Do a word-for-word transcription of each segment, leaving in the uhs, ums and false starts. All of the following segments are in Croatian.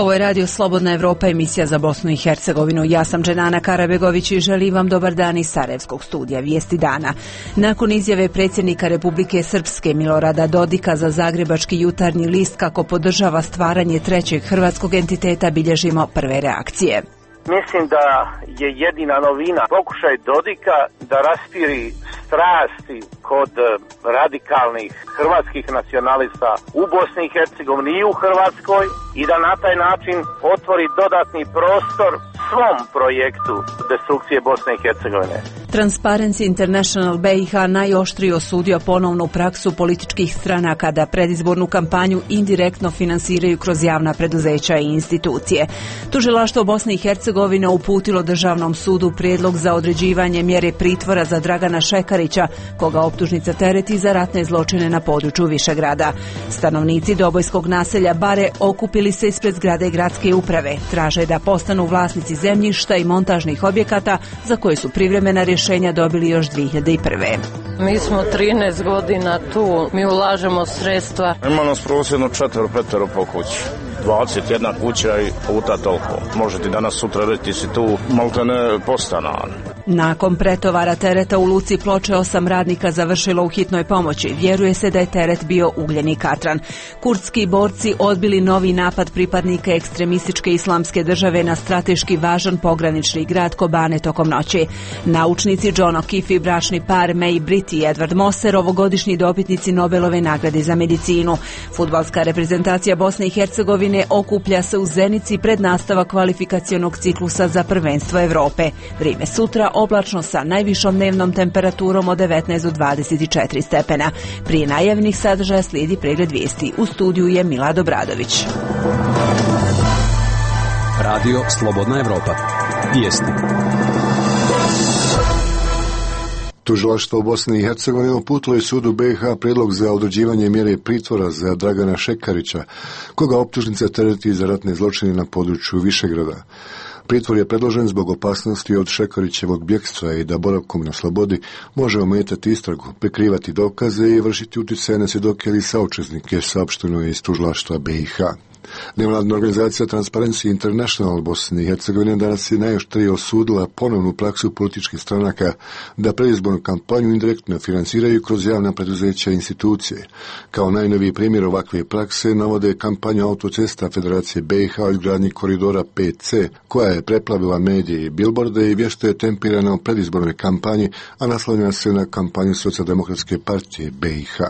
Ovo je Radio Slobodna Evropa, emisija za Bosnu i Hercegovinu. Ja sam Dženana Karabegović i želim vam dobar dan iz Sarajevskog studija Vijesti dana. Nakon izjave predsjednika Republike Srpske Milorada Dodika za zagrebački Jutarnji list kako podržava stvaranje trećeg hrvatskog entiteta, bilježimo prve reakcije. Mislim da je jedina novina pokušaj Dodika da raspiri strasti kod radikalnih hrvatskih nacionalista u Bosni i Hercegovini i u Hrvatskoj i da na taj način otvori dodatni prostor svom projektu destrukcije Bosne i Hercegovine. Transparency International B i H najoštrije osudio ponovnu praksu političkih stranaka da predizbornu kampanju indirektno finansiraju kroz javna preduzeća i institucije. Tužilaštvo Bosne i Hercegovine uputilo Državnom sudu prijedlog za određivanje mjere pritvora za Dragana Šekarića, koga optužnica tereti za ratne zločine na području Višegrada. Stanovnici Dobojskog naselja Bare okupili se ispred zgrade gradske uprave. Traže da postanu vlasnici zemljišta i montažnih objekata za koje su privremena rješenja dobili još dvije hiljade prve. Mi smo trinaest godina tu, mi ulažemo sredstva. Ima nas prosjedno četvero, petero po kući. dvadeset jedna kuća i puta toliko. Možete danas sutra reći si tu malta ne postanan. Nakon pretovara tereta u luci Ploče osam radnika završilo u hitnoj pomoći. Vjeruje se da je teret bio ugljeni katran. Kurdski borci odbili novi napad pripadnika ekstremističke islamske države na strateški važan pogranični grad Kobane tokom noći. Naučnici John O'Keefe i bračni par May Britt i Edward Moser, ovogodišnji dobitnici Nobelove nagrade za medicinu. Fudbalska reprezentacija Bosne i Hercegovine okuplja se u Zenici pred nastavak kvalifikacionog ciklusa za prvenstvo Evrope. Vrijeme sutra oblačno sa najvišom dnevnom temperaturom od devetnaest do dvadeset četiri stepena. Prije najavljenih sadržaja slijedi pregled vijesti. U studiju je Milad Obradović. Radio Slobodna Evropa. Vijesti. Tužilaštvo u Bosni i Hercegovini uputilo je sudu B i H prijedlog za određivanje mjere pritvora za Dragana Šekarića, koga optužnica tereti za ratne zločine na području Višegrada. Pritvor je predložen zbog opasnosti od Šekarićevog bjekstva i da boravkom na slobodi može ometati istragu, prikrivati dokaze i vršiti utjecaj na svjedoke ili saučesnike, saopšteno je iz tužilaštva B i H. Nevladna organizacija Transparency International Bosne i Hercegovine danas je najoštrije osudila ponovnu praksu političkih stranaka da predizbornu kampanju indirektno finansiraju kroz javna preduzeća i institucije. Kao najnoviji primjer ovakve prakse navode kampanju autocesta Federacije B i H o izgradnji koridora pet ce, koja je preplavila medije i bilborde i vješto je tempirana u predizbornoj kampanji, a naslanja se na kampanju Socijaldemokratske partije B i H.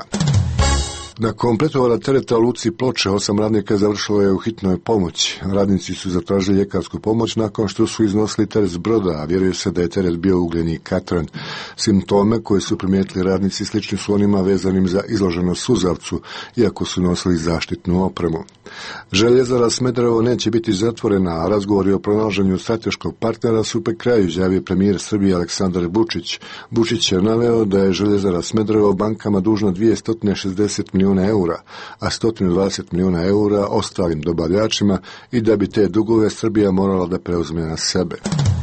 Nakon pretovara tereta u luci Ploče, osam radnika završilo je u hitnoj pomoći. Radnici su zatražili ljekarsku pomoć nakon što su iznosili teret s broda, a vjeruje se da je teret bio ugljeni katran. Simptome koje su primijetili radnici slični su onima vezanim za izloženost suzavcu, iako su nosili zaštitnu opremu. Željezara Smederevo neće biti zatvorena, a razgovori o pronalaženju strateškog partnera su pri kraju, izjavio premijer Srbije Aleksandar Vučić. Vučić je naveo da je Željezara Smederevo bankama dužna dvjesto šezdeset milijuna eura, a sto dvadeset milijuna eura ostalim dobavljačima i da bi te dugove Srbija morala da preuzme na sebe.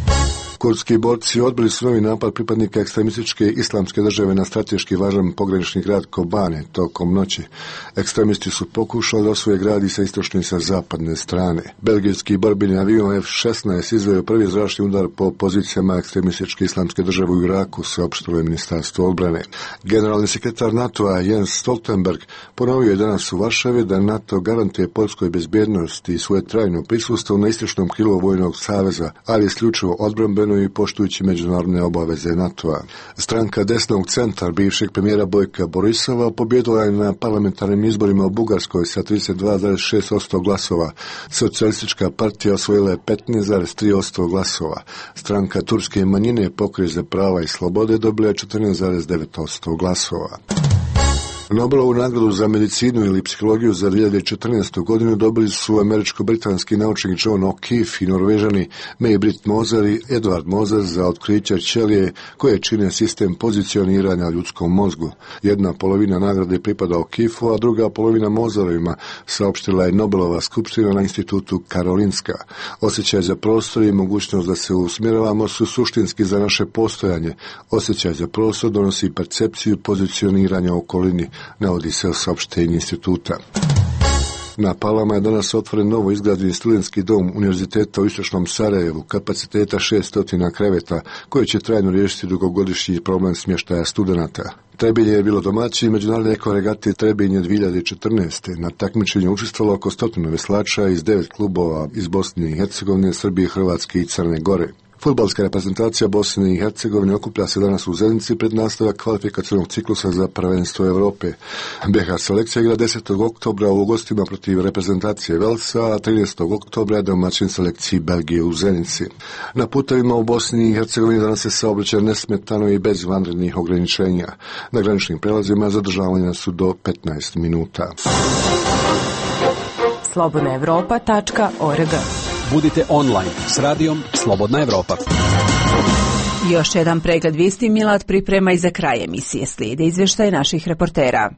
Kurdski borci odbili su novi napad pripadnika ekstremističke islamske države na strateški važan pogranični grad Kobane tokom noći. Ekstremisti su pokušali da osvoje grad i sa istočne i sa zapadne strane. Belgijski borbeni avion F šesnaest izveo prvi zračni udar po pozicijama ekstremističke islamske države u Iraku, saopštilo je Ministarstvo odbrane. Generalni sekretar NATO-a Jens Stoltenberg ponovio je danas u Varšavi da NATO garantuje Poljskoj bezbjednost i svoje trajno prisustvo na istočnom krilu vojnog saveza, ali isključivo odbrambeno i poštujući međunarodne obaveze NATO-a. Stranka desnog centra bivšeg premijera Bojka Borisova pobjedila je na parlamentarnim izborima u Bugarskoj sa trideset dva zarez šest posto glasova. Socijalistička partija osvojila je petnaest zarez tri posto glasova. Stranka turske manjine Pokret za prava i slobode dobila je četrnaest zarez devet posto glasova. Nobelovu nagradu za medicinu ili psihologiju za dvije hiljade četrnaestu godinu dobili su američko-britanski naučnik John O'Keefe i Norvežani May Britt Moser i Edward Moser za otkriće ćelije koje čine sistem pozicioniranja ljudskom mozgu. Jedna polovina nagrade pripada O'Keefeu, a druga polovina Moserovima, saopštila je Nobelova skupština na institutu Karolinska. Osjećaj za prostor i mogućnost da se usmjeravamo su suštinski za naše postojanje. Osjećaj za prostor donosi percepciju pozicioniranja u okolini, navodi se u saopštenju instituta. Na Palama je danas otvoren novo izgrađeni studentski dom Univerziteta u istočnom Sarajevu, kapaciteta šesto kreveta, koji će trajno riješiti dugogodišnji problem smještaja studenata. Trebinje je bilo domaći međunarodne ekoregate Trebinje dvije hiljade četrnaeste. Na takmičenju učestvovalo oko stotinu veslača iz devet klubova iz Bosne i Hercegovine, Srbije, Hrvatske i Crne Gore. Fudbalska reprezentacija Bosne i Hercegovine okuplja se danas u Zenici pred nastavak kvalifikacionog ciklusa za prvenstvo Europe. be ha selekcija igra desetog oktobra u gostima protiv reprezentacije Velsa, a trinaestog oktobra je domaćin selekciji Belgije u Zenici. Na putevima u Bosni i Hercegovini danas se saobraćaj nesmetano i bez vanrednih ograničenja. Na graničnim prelazima zadržavanja su do petnaest minuta. slobodna evropa tačka org. Budite online s radijom Slobodna Evropa. Još jedan pregled vijesti Milad priprema i za kraj emisije. Slijede izvještaj naših reportera.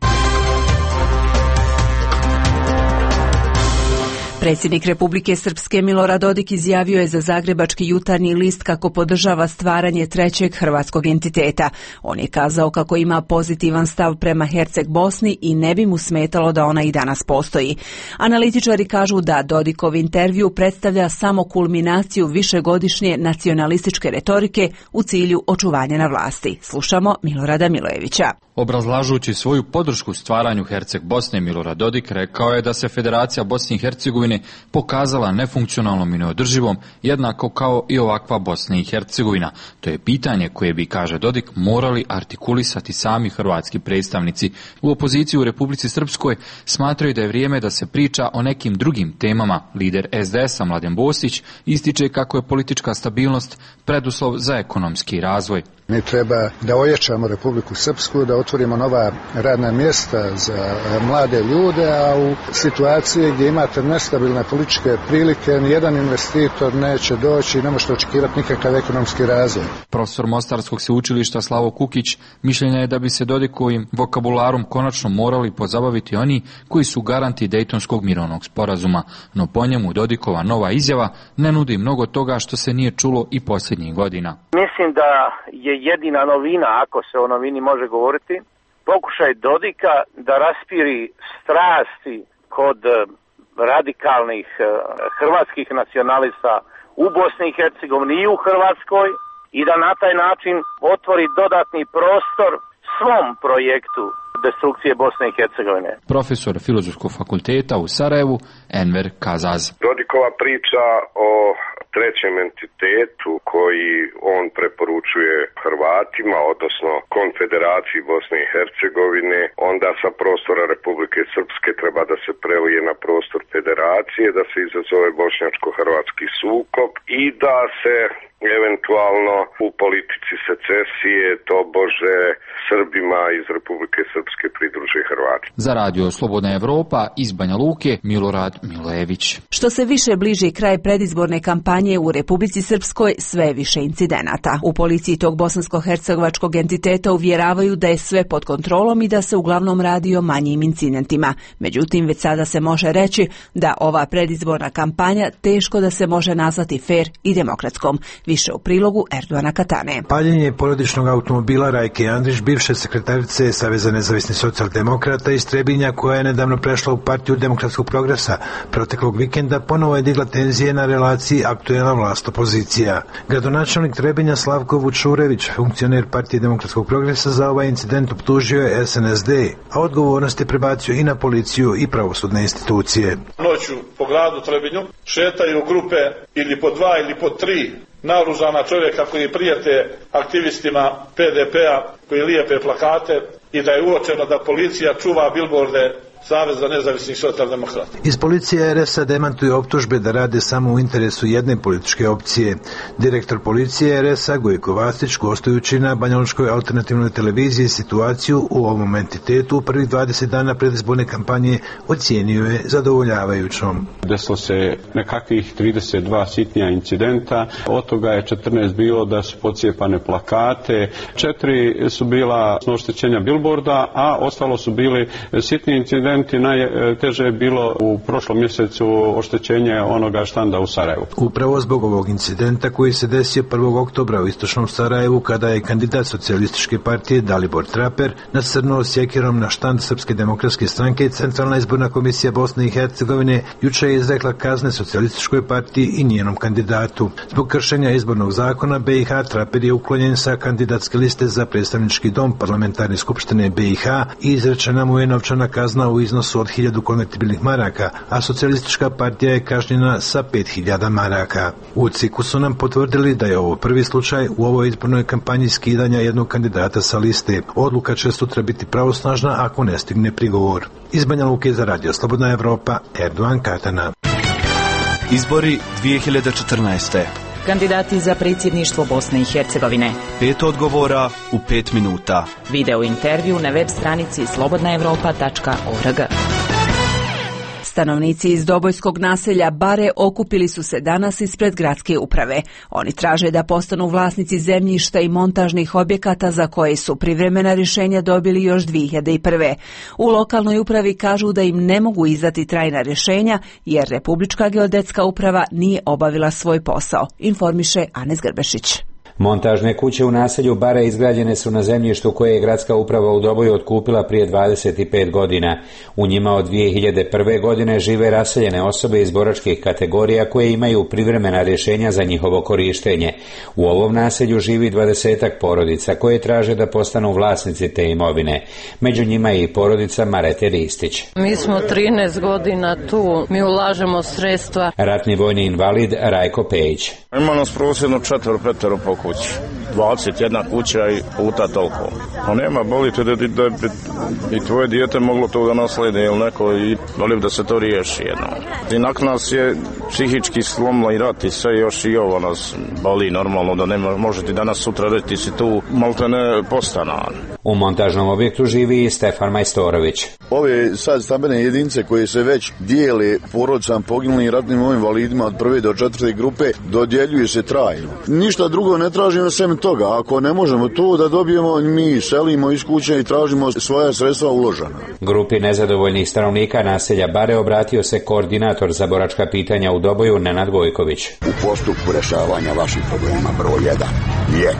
Predsjednik Republike Srpske Milorad Dodik izjavio je za zagrebački Jutarnji list kako podržava stvaranje trećeg hrvatskog entiteta. On je kazao kako ima pozitivan stav prema Herceg Bosni i ne bi mu smetalo da ona i danas postoji. Analitičari kažu da Dodikov intervju predstavlja samo kulminaciju višegodišnje nacionalističke retorike u cilju očuvanja na vlasti. Slušamo Milorada Milojevića. Obrazlažući svoju podršku stvaranju Herceg Bosne, Milorad Dodik rekao je da se Federacija Bosne i Hercegovine pokazala nefunkcionalnom i neodrživom, jednako kao i ovakva Bosna i Hercegovina. To je pitanje koje bi, kaže Dodik, morali artikulisati sami hrvatski predstavnici. U opoziciji u Republici Srpskoj smatraju da je vrijeme da se priča o nekim drugim temama. Lider es de es a Mladen Bosić ističe kako je politička stabilnost preduslov za ekonomski razvoj. Mi treba da ojačamo Republiku Srpsku, da otvorimo nova radna mjesta za mlade ljude, a u situaciji gdje imate nestabilne političke prilike, nijedan investitor neće doći i ne možete očekivati nikakav ekonomski razvoj. Profesor Mostarskog sveučilišta Slavo Kukić mišljenja je da bi se Dodikovim vokabularom konačno morali pozabaviti oni koji su garanti Dejtonskog mirovnog sporazuma, no po njemu Dodikova nova izjava ne nudi mnogo toga što se nije čulo i posljednjih godina. Mislim da je jedina novina, ako se o novini može govoriti, pokušaj Dodika da raspiri strasti kod radikalnih hrvatskih nacionalista u Bosni i Hercegovini i u Hrvatskoj i da na taj način otvori dodatni prostor svom projektu destrukcije Bosne i Hercegovine. Profesor Filozofskog fakulteta u Sarajevu, Enver Kazaz. Dodikova priča o trećem entitetu koji on preporučuje Hrvatima, odnosno Konfederaciji Bosne i Hercegovine, onda sa prostora Republike Srpske treba da se prelije na prostor Federacije, da se izazove bošnjačko-hrvatski sukob i da se eventualno u politici secesije tobože Srbima iz Republike Srpske pridruže Hrvati. Za radio Slobodna Evropa iz Banja Luke, Milorad Milojević. Što se više bliži kraj predizborne kampanje u Republici Srpskoj, sve je više incidenata. U policiji tog bosansko-hercegovačkog entiteta uvjeravaju da je sve pod kontrolom i da se uglavnom radi o manjim incidentima. Međutim, već sada se može reći da ova predizborna kampanja teško da se može nazvati fer i demokratskom. Više u prilogu Erdoana Katane. Paljenje porodičnog automobila Rajke Andrić, bivše sekretarice Saveza nezavisnih socijaldemokrata iz Trebinja, koja je nedavno prešla u partiju Demokratskog progresa, proteklog vikenda ponovo je digla tenzije na relaciji aktuelna vlast opozicija. Gradonačelnik Trebinja Slavko Vučurević, funkcioner partije Demokratskog progresa, za ovaj incident optužio je es en es de, a odgovornost je prebacio i na policiju i pravosudne institucije. Noću po gradu Trebinju šetaju grupe ili po dva ili po tri naoružana čovjeka koji prijete aktivistima pe de pe-a, koji lijepe plakate, i da je uočeno da policija čuva bilborde Saveza nezavisnih socijaldemokrata. Iz policije er es a demantuju optužbe da rade samo u interesu jedne političke opcije. Direktor policije er es a Gojko Vastić, gostujući na banjalučkoj alternativnoj televiziji situaciju u ovom entitetu u prvih dvadeset dana predizborne kampanje ocijenio je zadovoljavajućom. Desilo se nekakvih trideset dva sitnija incidenta, od toga je četrnaest bilo da su pocijepane plakate, četiri su bila oštećenja bilborda, a ostalo su bili sitni incidenti incidenti. Najteže je bilo u prošlom mjesecu oštećenje onoga štanda u Sarajevu. Upravo zbog ovog incidenta koji se desio prvog oktobra u istočnom Sarajevu, kada je kandidat socijalističke partije Dalibor Traper nasrnuo sjekirom na štand Srpske demokratske stranke, Centralna izborna komisija Bosne i Hercegovine juče je izrekla kazne socijalističkoj partiji i njenom kandidatu. Zbog kršenja izbornog zakona B i H Traper je uklonjen sa kandidatske liste za predstavnički dom Parlamentarne skupštine B i H i izrečena mu je novčana kazna u iznosu od hiljadu konvertibilnih maraka, a socijalistička partija je kažnjena sa pet hiljada maraka. U C I K-u su nam potvrdili da je ovo prvi slučaj u ovoj izbornoj kampanji skidanja jednog kandidata sa liste. Odluka će sutra biti pravosnažna ako ne stigne prigovor. Iz Banja Luke za Radio Slobodna Evropa, Erdogan Katana. Izbori dvije hiljade četrnaeste. Kandidati za predsjedništvo Bosne i Hercegovine. Pet odgovora u pet minuta. Video intervju na web stranici slobodna evropa tačka org. Stanovnici iz Dobojskog naselja Bare okupili su se danas ispred gradske uprave. Oni traže da postanu vlasnici zemljišta i montažnih objekata za koje su privremena rješenja dobili još dvije hiljade prve. U lokalnoj upravi kažu da im ne mogu izdati trajna rješenja jer Republička geodetska uprava nije obavila svoj posao, informiše Anes Grbešić. Montažne kuće u naselju Bare izgrađene su na zemljištu koje je gradska uprava u Doboju otkupila prije dvadeset pet godina. U njima od dvije hiljade prve. godine žive raseljene osobe iz boračkih kategorija koje imaju privremena rješenja za njihovo korištenje. U ovom naselju živi dvadesetak porodica koje traže da postanu vlasnici te imovine. Među njima je i porodica Marete Ristić. Mi smo trinaest godina tu, mi ulažemo sredstva. Ratni vojni invalid Rajko Pejić. Ima nas prosjedno četvero, petero po kući. dvadeset jedna kuća i puta toliko. A nema, boli te da, da, da i tvoje dijete moglo to da naslede ili neko i volim da se to riješi jedno. I nakon nas je psihički slomila i rat i sve još i ovo nas boli normalno da ne možete danas sutra reći ti si tu maltene postanan. U montažnom objektu živi i Stefan Majstorović. Ove sad stambene jedinice koje se već dijele porodicama poginulim ratnim invalidima od prve do četvrte grupe dodjeljuju se trajno. Ništa drugo ne tražimo sem toga. Ako ne možemo to da dobijemo, mi selimo iz kuće i tražimo svoja sredstva uložena. Grupi nezadovoljnih stanovnika naselja Bare obratio se koordinator za boračka pitanja u Doboju Nenad Gojković. U postupku rješavanja vaših problema broj jedan je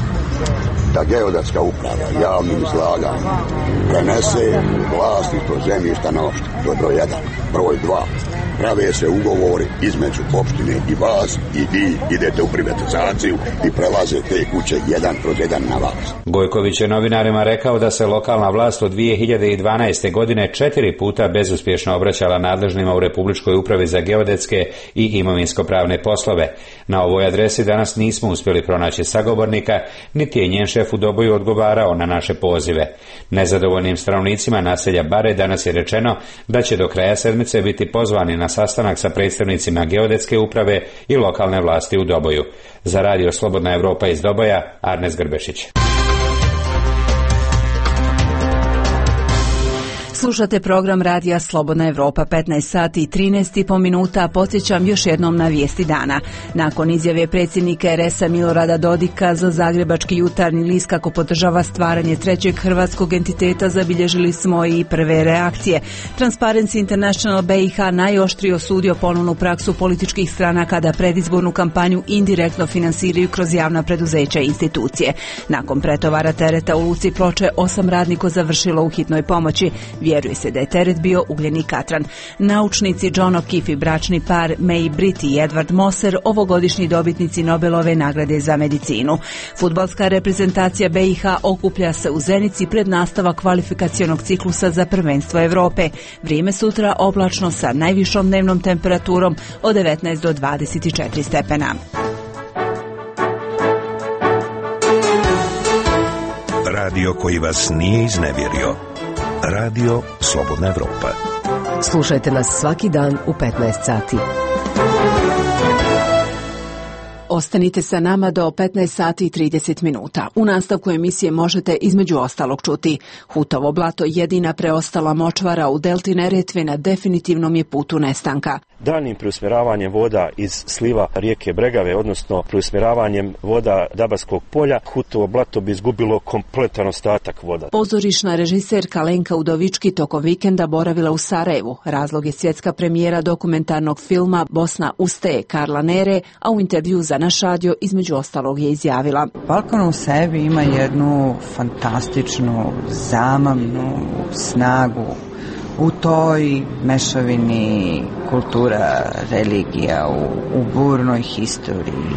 da geodetska uprava javnim izlaganjem prenese vlasništvo zemljišta na opštinu. To je broj jedan. Broj dva. Prave se ugovori između opštine i vas i vi idete u privatizaciju i prelaze te kuće jedan kroz jedan na vas. Gojković je novinarima rekao da se lokalna vlast od dvije hiljade dvanaeste. godine četiri puta bezuspješno obraćala nadležnima u Republičkoj upravi za geodetske i imovinsko-pravne poslove. Na ovoj adresi danas nismo uspjeli pronaći sagovornika, niti je njen šef u Doboju odgovarao na naše pozive. Nezadovoljnim stanovnicima naselja Bare danas je rečeno da će do kraja sedmice biti pozvani na sastanak sa predstavnicima geodetske uprave i lokalne vlasti u Doboju. Za Radio Slobodna Evropa iz Doboja, Arnes Grbešić. Slušate program Radija Slobodna Evropa, petnaest sati i trinaest i po minuta. Podsjećam još jednom na vijesti dana. Nakon izjave predsjednika er es a Milorada Dodika za Zagrebački jutarnji list kako podržava stvaranje trećeg hrvatskog entiteta, zabilježili smo i prve reakcije. Transparency International B i H najoštrije osudio ponovnu praksu političkih stranaka da predizbornu kampanju indirektno finansiraju kroz javna preduzeća i institucije. Nakon pretovara tereta u luci Ploče, osam radnika završilo u hitnoj pomoći. Vjeruje se da je teret bio ugljeni katran. Naučnici John O'Keefe i bračni par May Britt i Edward Moser, ovogodišnji dobitnici Nobelove nagrade za medicinu. Fudbalska reprezentacija B i H okuplja se u Zenici pred nastavak kvalifikacionog ciklusa za prvenstvo Europe. Vrijeme sutra oblačno sa najvišom dnevnom temperaturom od devetnaest do dvadeset četiri stepena. Radio koji vas nije iznevjerio. Radio Slobodna Evropa. Slušajte nas svaki dan u petnaest sati. Ostanite sa nama do petnaest sati i trideset minuta. U nastavku emisije možete između ostalog čuti: Hutovo blato, jedina preostala močvara u delti Neretve, na definitivnom je putu nestanka. Daljnim preusmjeravanjem voda iz sliva rijeke Bregave, odnosno preusmjeravanjem voda Dabarskog polja, Hutovo blato bi izgubilo kompletan ostatak voda. Pozorišna režiserka Lenka Udovički tokom vikenda boravila u Sarajevu. Razlog je svjetska premijera dokumentarnog filma Bosna ustaje Karla Nere, a u intervju za naš radio između ostalog je izjavila: Balkan u sebi ima jednu fantastičnu, zamavnu snagu. U toj mešavini kultura, religija, u, u burnoj historiji.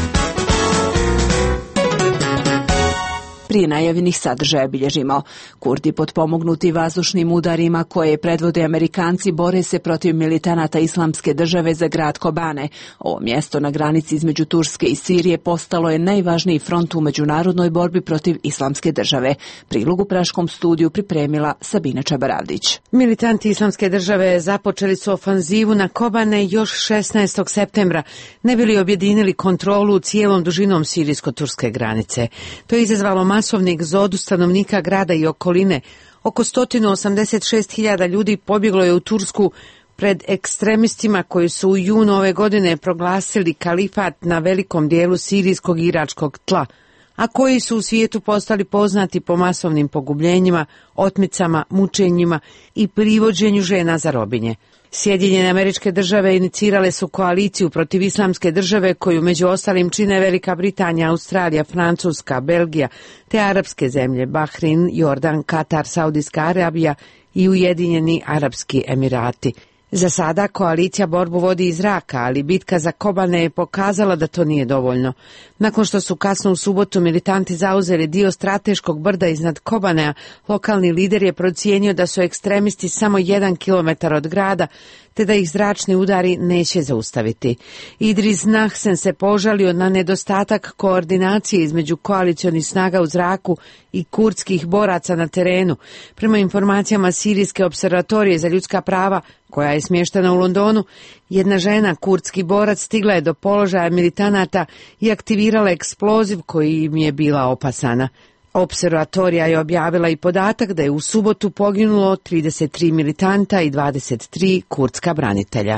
Prije najavljenih sadržaja bilježimo: Kurdi potpomognuti vazdušnim udarima koje predvode Amerikanci bore se protiv militanata Islamske države za grad Kobane. Ovo mjesto na granici između Turske i Sirije postalo je najvažniji front u međunarodnoj borbi protiv Islamske države. Prilog u Praškom studiju pripremila Sabina Čabaravdić. Militanti Islamske države započeli su ofanzivu na Kobane još šesnaestog septembra, ne bi li objedinili kontrolu cijelom dužinom sirijsko-turske granice. To je izazvalo masovni egzodus stanovnika grada i okoline. Oko sto osamdeset šest hiljada ljudi pobjeglo je u Tursku pred ekstremistima koji su u junu ove godine proglasili kalifat na velikom dijelu sirijskog i iračkog tla, a koji su u svijetu postali poznati po masovnim pogubljenjima, otmicama, mučenjima i privođenju žena za robinje. Sjedinjene Američke Države inicirale su koaliciju protiv Islamske države koju među ostalim čine Velika Britanija, Australija, Francuska, Belgija te arapske zemlje Bahrein, Jordan, Katar, Saudijska Arabija i Ujedinjeni Arapski Emirati. Za sada koalicija borbu vodi iz zraka, ali bitka za Kobane je pokazala da to nije dovoljno. Nakon što su kasno u subotu militanti zauzeli dio strateškog brda iznad Kobanea, lokalni lider je procijenio da su ekstremisti samo jedan kilometar od grada, te da ih zračni udari neće zaustaviti. Idris Nahsen se požalio na nedostatak koordinacije između koalicionih snaga u zraku i kurdskih boraca na terenu. Prema informacijama Sirijske observatorije za ljudska prava, koja je smještena u Londonu, jedna žena, kurdski borac, stigla je do položaja militanata i aktivirala eksploziv koji im je bila opasana. Observatorija je objavila i podatak da je u subotu poginulo trideset tri militanta i dvadeset tri kurdska branitelja.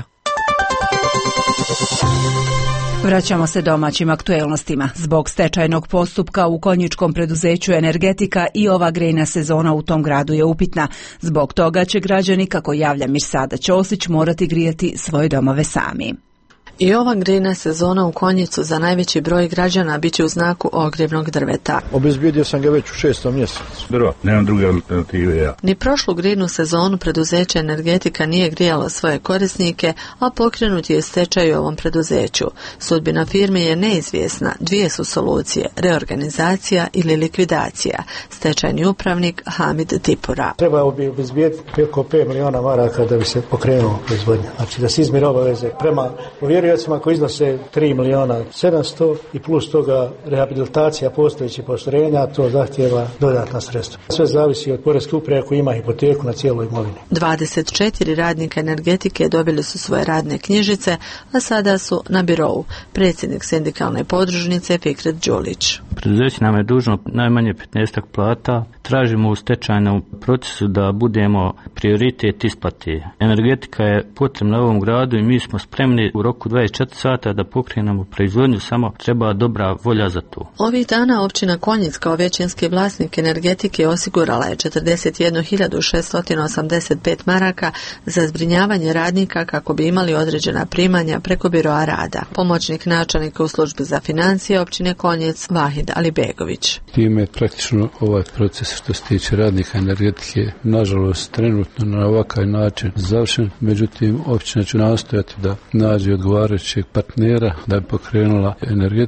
Vraćamo se domaćim aktuelnostima. Zbog stečajnog postupka u konjičkom preduzeću Energetika i ova grejna sezona u tom gradu je upitna. Zbog toga će građani, kako javlja Mirsada Ćosić, morati grijati svoje domove sami. I ova grejna sezona u Konjicu za najveći broj građana biće u znaku ogrjevnog drveta. Obezbijedio sam ga već u šestom mjesecu. Drva, nemam druge alternative ja. Ni prošlu grejnu sezonu preduzeće Energetika nije grijalo svoje korisnike, a pokrenut je stečaj u ovom preduzeću. Sudbina firme je neizvjesna, dvije su solucije: reorganizacija ili likvidacija. Stečajni upravnik Hamid Tipura. Trebao bi obezbijediti oko pet miliona maraka da bi se pokrenuo proizvodnja. Znači da se izmire obaveze prema uvjerenju koji iznose tri miliona sedamsto i plus toga rehabilitacija postojećih postrojenja, to zahtjeva dodatna sredstva. Sve zavisi od poreske uprave koji ima hipoteku na cijeloj imovini. dvadeset četiri radnika Energetike dobili su svoje radne knjižice, a sada su na birovu. Predsjednik sindikalne podružnice Fikret Đulić. Preduzeće nam je dužno najmanje petnaest plata. Tražimo u stečajnom procesu da budemo prioritet isplate. Energetika je potrebna ovom gradu i mi smo spremni u roku dvadeset četiri sata da pokrenemo proizvodnju, samo treba dobra volja za to. Ovih dana općina Konjic kao većinski vlasnik Energetike osigurala je četrdeset jednu hiljadu šessto osamdeset pet maraka za zbrinjavanje radnika kako bi imali određena primanja preko biroa rada. Pomoćnik načelnika u službi za financije općine Konjic Vahid Alibegović. Time je praktično ovaj proces što se tiče radnika Energetike, nažalost, trenutno na ovakav način završen. Međutim, općina će nastojati da nađe odgovarajućeg partnera da bi pokrenula Energetiku.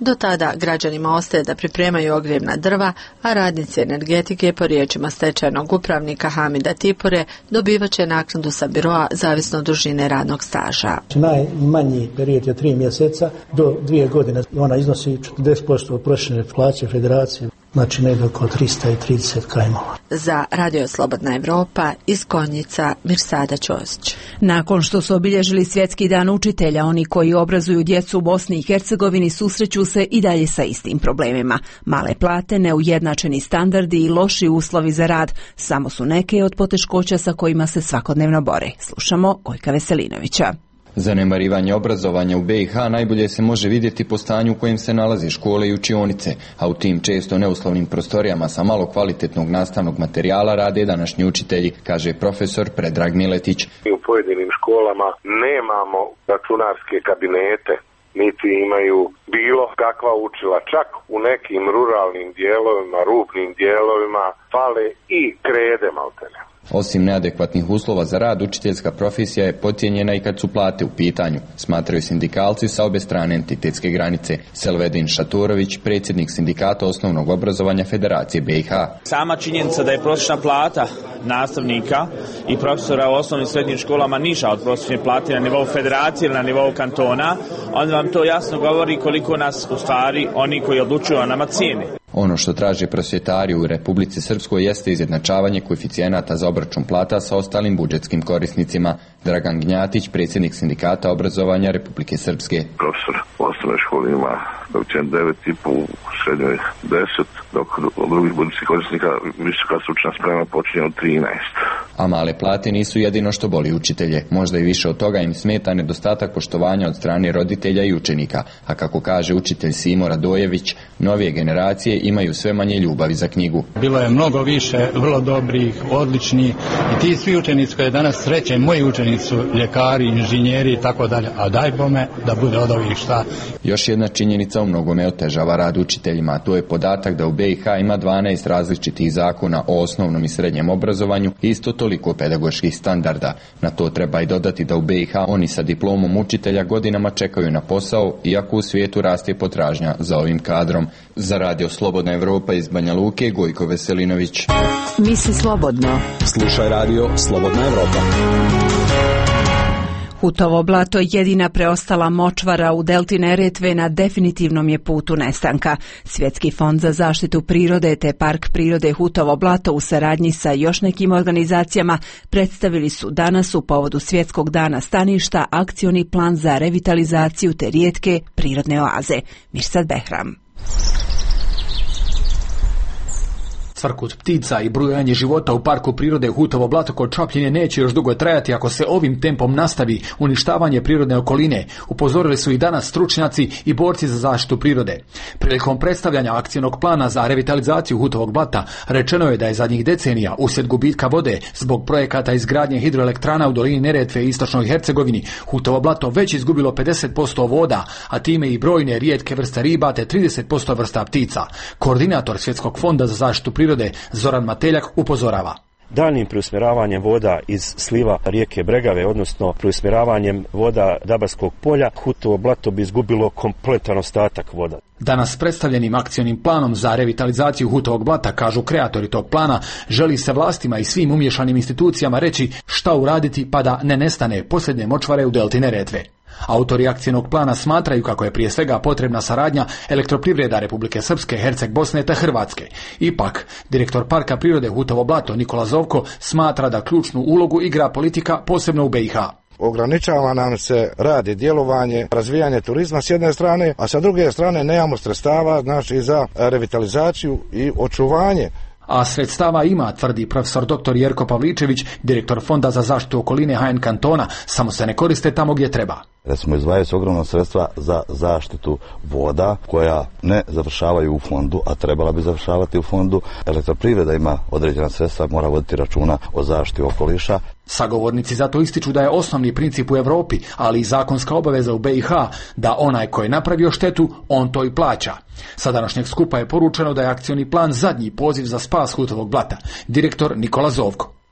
Do tada građanima ostaje da pripremaju ogrjevna drva, a radnici energetike, po riječima stečajnog upravnika Hamida Tipure, dobivat će naknadu sa biroa zavisno od dužine radnog staža. Najmanji period je tri mjeseca do dvije godine. Ona iznosi četrdeset posto prosječne plaće federacije. Znači negdje oko trista trideset kajmova. Za Radio Slobodna Evropa iz Konjica, Mirsada Ćosić. Nakon što su obilježili Svjetski dan učitelja, oni koji obrazuju djecu u Bosni i Hercegovini susreću se i dalje sa istim problemima. Male plate, neujednačeni standardi i loši uslovi za rad samo su neke od poteškoća sa kojima se svakodnevno bore. Slušamo Gojka Veselinovića. Zanemarivanje obrazovanja u be i ha najbolje se može vidjeti po stanju u kojem se nalaze škole i učionice, a u tim često neuslovnim prostorijama sa malo kvalitetnog nastavnog materijala rade današnji učitelji, kaže profesor Predrag Miletić. U pojedinim školama nemamo računarske kabinete, niti imaju bilo kakva učila, čak u nekim ruralnim dijelovima, rubnim dijelovima fale i krede maltene. Osim neadekvatnih uslova za rad, učiteljska profesija je podcijenjena i kad su plate u pitanju, smatraju sindikalci sa obe strane entitetske granice. Selvedin Šaturović, predsjednik sindikata osnovnog obrazovanja Federacije be i ha. Sama činjenica da je prosječna plata nastavnika i profesora u osnovnim i srednjim školama niža od prosječne plate na nivou federacije ili na nivou kantona, onda vam to jasno govori koliko nas u stvari oni koji odlučuju o nama cijene. Ono što traže prosvjetari u Republici Srpskoj jeste izjednačavanje koeficijenata za obračun plata sa ostalim budžetskim korisnicima. Dragan Gnjatić, predsjednik sindikata obrazovanja Republike Srpske. Profesor u osnovnoj školi ima koeficijent devet i pol, u srednjoj deset, dok od drugih budžetskih korisnika visoka stručna sprema počinje od trinaest. A male plate nisu jedino što boli učitelje. Možda i više od toga im smeta nedostatak poštovanja od strane roditelja i učenika. A kako kaže učitelj Simo Radojević, novije generacije imaju sve manje ljubavi za knjigu. Bilo je mnogo više vrlo dobrih, odličnih i ti svi učenici koje danas srećem, moji učenici su ljekari, inženjeri i tako dalje, a daj bome da bude od ovih šta. Još jedna činjenica u mnogome otežava rad učiteljima, a to je podatak da u be i ha ima dvanaest različitih zakona o osnovnom i srednjem obrazovanju i isto toliko pedagoških standarda. Na to treba i dodati da u be i ha oni sa diplomom učitelja godinama čekaju na posao, iako u svijetu raste potražnja za ovim kadrom. Za Radio Slobodna Evropa iz Banja Luke, Gojko Veselinović. Misli slobodno. Slušaj Radio Slobodna Evropa. Hutovo blato, jedina preostala močvara u delti Neretve, na definitivnom je putu nestanka. Svjetski fond za zaštitu prirode te Park prirode Hutovo blato u saradnji sa još nekim organizacijama predstavili su danas u povodu Svjetskog dana staništa akcioni plan za revitalizaciju te rijetke prirodne oaze. Mirsad Behram. Cvrkut ptica i brujanje života u parku prirode Hutovo blato kod Čapljine neće još dugo trajati ako se ovim tempom nastavi uništavanje prirodne okoline, upozorili su i danas stručnjaci i borci za zaštitu prirode. Prilikom predstavljanja akcijnog plana za revitalizaciju Hutovog blata rečeno je da je zadnjih decenija uslijed gubitka vode zbog projekata izgradnje hidroelektrana u dolini Neretve i istočnoj Hercegovini Hutovo blato već izgubilo pedeset posto voda, a time i brojne rijetke vrste riba te trideset posto vrsta ptica. Koordinator Svjetskog fonda za zaštitu prirode Zoran Mateljak upozorava. Daljnim preusmjeravanjem voda iz sliva rijeke Bregave, odnosno preusmjeravanjem voda Dabarskog polja, Hutovo blato bi izgubilo kompletan ostatak voda. Danas predstavljenim akcionim planom za revitalizaciju Hutovog blata, kažu kreatori tog plana, želi se vlastima i svim umješanim institucijama reći šta uraditi pa da ne nestane posljednje močvare u delti Neretve. Autori akcijnog plana smatraju kako je prije svega potrebna saradnja elektroprivreda Republike Srpske, Herceg Bosne te Hrvatske. Ipak, direktor Parka prirode Hutovo blato Nikola Zovko smatra da ključnu ulogu igra politika, posebno u be i ha. Ograničava nam se rad i djelovanje, razvijanje turizma s jedne strane, a sa druge strane nemamo sredstava, znači, za revitalizaciju i očuvanje. A sredstava ima, tvrdi profesor doktor Jerko Pavličević, direktor Fonda za zaštitu okoline ha en kantona, samo se ne koriste tamo gdje treba. Recimo, izdvajaju se ogromna sredstva za zaštitu voda koja ne završavaju u fondu, a trebala bi završavati u fondu. Elektroprivreda ima određena sredstva, mora voditi računa o zaštiti okoliša. Sagovornici zato ističu da je osnovni princip u Europi, ali i zakonska obaveza u be i ha, da onaj ko je napravio štetu, on to i plaća. Sa današnjeg skupa je poručeno da je akcioni plan zadnji poziv za spas Hutovog blata. Direktor Nikola Zovko.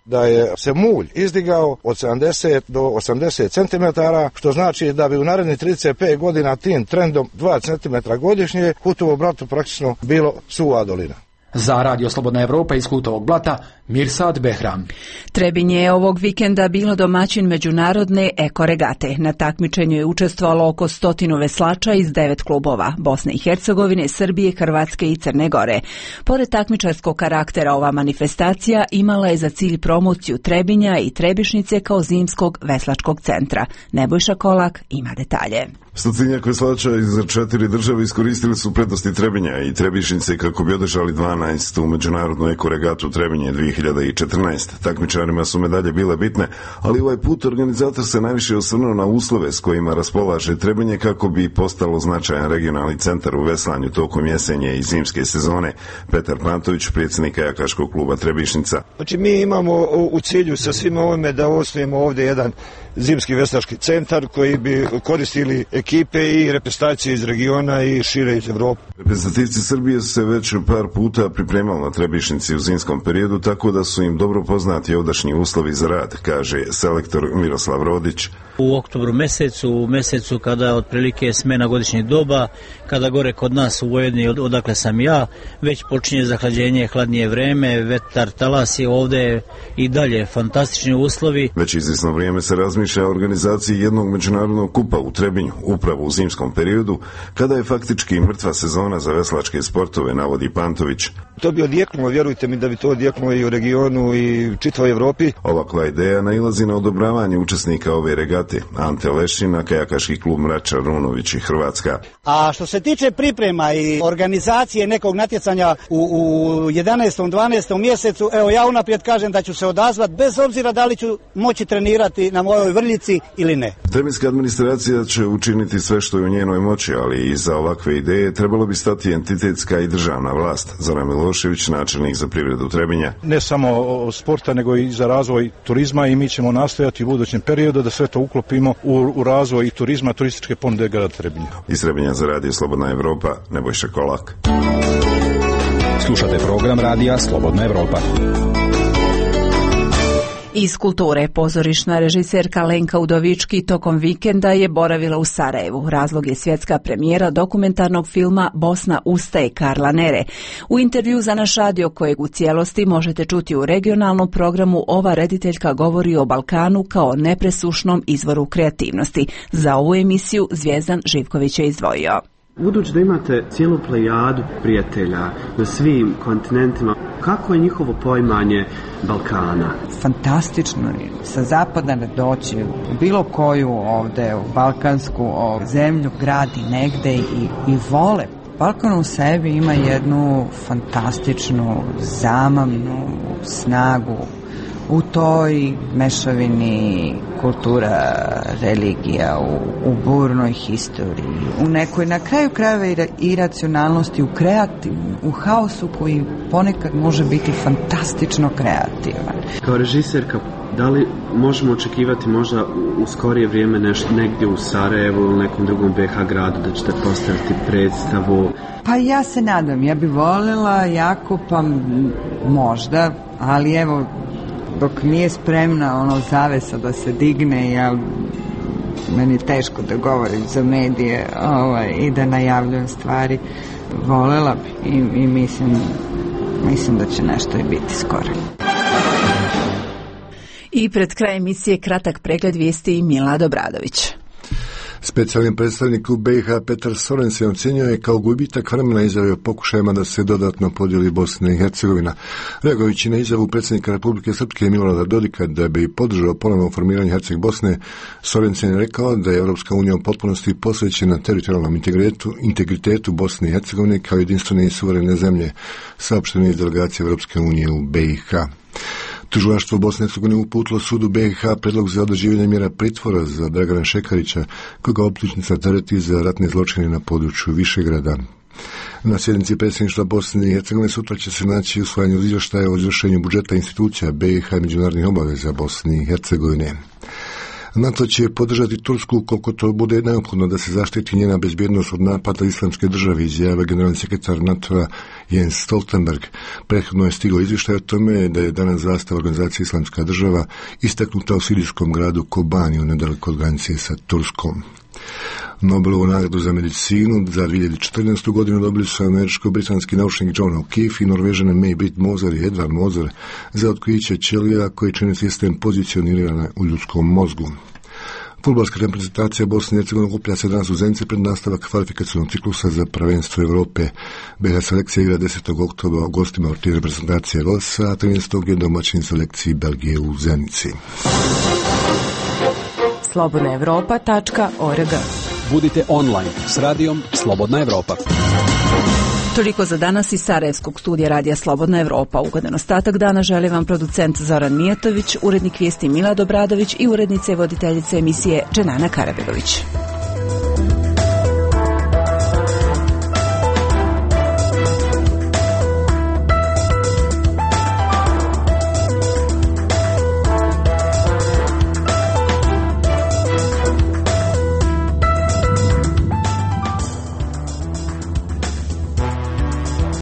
da je se mulj izdigao od sedamdeset do osamdeset centimetara, što znači da bi u narednih trideset pet godina tim trendom dva centimetra godišnje Hutovo blato praktično bilo suva dolina. Za Radio Slobodna Evropa iz Hutovog blata, Mirsad Behram. Trebinje je ovog vikenda bilo domaćin međunarodne ekoregate. Na takmičenju je učestvovalo oko stotinu veslača iz devet klubova Bosne i Hercegovine, Srbije, Hrvatske i Crne Gore. Pored takmičarskog karaktera, ova manifestacija imala je za cilj promociju Trebinja i Trebišnice kao zimskog veslačkog centra. Nebojša Kolak ima detalje. Stotinjak veslača iz četiri države iskoristili su prednosti Trebinja i Trebišnice kako bi održali dvanaestu međunarodnu ekoregatu Trebinje dvije hiljade četrnaeste. Takmičarima su medalje bile bitne, ali ovaj put organizator se najviše osvrnuo na uslove s kojima raspolaže Trebinje kako bi postalo značajan regionalni centar u veslanju tokom jesenje i zimske sezone. Petar Pantović, predsjednik kajakaškog kluba Trebišnica. Znači mi imamo u cilju sa svim ovime da osnujemo ovdje jedan zimski veslački centar koji bi koristili ekipe i reprezentacije iz regiona i šire iz Evrope. Reprezentativci Srbije su se već par puta pripremali na Trebišnici u zimskom periodu, tako da su im dobro poznati ovdašnji uslovi za rad, kaže selektor Miroslav Rodić. U oktobru mesecu, u mesecu kada otprilike smena godišnjeg doba, kada gore kod nas u Vojvodini, odakle sam ja, već počinje zahlađenje, hladnije vreme, vetar talasi, ovdje i dalje fantastični uslovi. Već izvjesno vrijeme se razmišlja o organizaciji jednog međunarodnog kupa u Trebinju, upravo u zimskom periodu, kada je faktički mrtva sezona za veslačke sportove, navodi Pantović. To bi odjeknulo, vjerujte mi da bi to odjeknulo i u regionu i u čitavoj Evropi. Ovakva ideja nailazi na odobravanje učesnika ove regate. Ante Lešina, kajakaški klub Mrača, Runović i Hrvatska. A što se tiče priprema i organizacije nekog natjecanja u, u jedanaestom dvanaestom mjesecu, evo ja unaprijed kažem da ću se odazvati bez obzira da li ću moći trenirati na mojoj vrljici ili ne. Trebinska administracija će učiniti sve što je u njenoj moći, ali i za ovakve ideje trebalo bi stati entitetska i državna vlast. Zoran Milošević, načelnik za privredu Trebinja. Ne samo sporta, nego i za razvoj turizma i mi ćemo nastojati u budućem periodu da sve to uklopimo u, u razvoj i turizma, turističke ponude grada Trebinja. Iz Trebinja za Radio Slobodna Evropa, Nebojša Kolak. Slušate program Radija Slobodna Evropa. Iz kulture, pozorišna režiserka Lenka Udovički tokom vikenda je boravila u Sarajevu. Razlog je svjetska premijera dokumentarnog filma Bosna ustaje Karla Nere. U intervju za naš radio, kojeg u cijelosti možete čuti u regionalnom programu, ova rediteljka govori o Balkanu kao nepresušnom izvoru kreativnosti. Za ovu emisiju Zvijezdan Živković je izdvojio. Budući da imate cijelu plejadu prijatelja na svim kontinentima, kako je njihovo poimanje Balkana? Fantastično je sa zapada doći u bilo koju ovde u balkansku ovde, zemlju, grad i negde i, i vole. Balkan u sebi ima jednu fantastičnu, zamamnu snagu u toj mešavini kultura, religija, u, u burnoj historiji, u nekoj na kraju krajeva iracionalnosti, u kreativnom, u haosu koji ponekad može biti fantastično kreativan. Kao režiserka, da li možemo očekivati možda u skorije vrijeme nešto negdje u Sarajevu ili nekom drugom B H gradu da ćete postaviti predstavu? Pa ja se nadam, ja bi voljela jako, pa možda, ali evo, dok nije spremna ono zavesa da se digne, ja, meni je teško da govorim za medije ovaj, i da najavljujem stvari, volela bi i, i mislim, mislim da će nešto i biti skoro. I pred kraj emisije kratak pregled vijesti Milad Obradović. Specijalni predstavnik u B i H Petar Sorensen ocjenjuje kao gubitak vremena izjave o pokušajima da se dodatno podijeli Bosna i Hercegovina. Reagujući na izjavu predsjednika Republike Srpske Milorada Dodika da bi podržao ponovno formiranje Herceg Bosne, Sorensen je rekao da je Evropska unija u potpunosti posvećena teritorijalnom integritetu, integritetu Bosne i Hercegovine kao jedinstvene i suverene zemlje, saopšteno iz delegacije Evropske unije u B i H. Tužilaštvo Bosne i Hercegovine uputilo sudu B i H predlog za određivanje mjera pritvora za Dragana Šekarića, koga optužnica tereti za ratne zločine na području Višegrada. Na sjednici predsjedništva Bosne i Hercegovine sutra će se naći usvajanje izvještaja o izvršenju budžeta institucija B i H i međunarodnih obaveza Bosne i Hercegovine. NATO će podržati Tursku koliko to bude neophodno da se zaštiti njena bezbjednost od napada Islamske države, izjavio generalni sekretar NATO-a Jens Stoltenberg. Prethodno je stigao izvještaj o tome da je danas zastava organizacije Islamska država istaknuta u sirijskom gradu Kobaniju, nedaleko od granice sa Turskom. Nobelovu nagradu za medicinu za dvije hiljade četrnaestu. godinu dobili su američko-britanski naučnik John O'Keefe i Norvežane May-Britt Moser i Edvard Moser za otkriće ćelija koji čine sistem pozicioniranja u ljudskom mozgu. Fudbalska reprezentacija Bosne i Hercegovine okuplja se danas u Zenici pred nastavak kvalifikacionog ciklusa za prvenstvo Europe. B H selekcija igra desetog oktobra u gostima protiv reprezentacije Velsa, a trinaestog je domaćin selekciji Belgije u Zenici. slobodna evropa tačka org. Budite online s radijom Slobodna Evropa. Toliko za danas iz Sarajevskog studija radija Slobodna Evropa. Ugodan ostatak dana želi vam producent Zoran Mijatović, urednik vijesti Milad Obradović i urednica i voditeljica emisije Dženana Karabegović.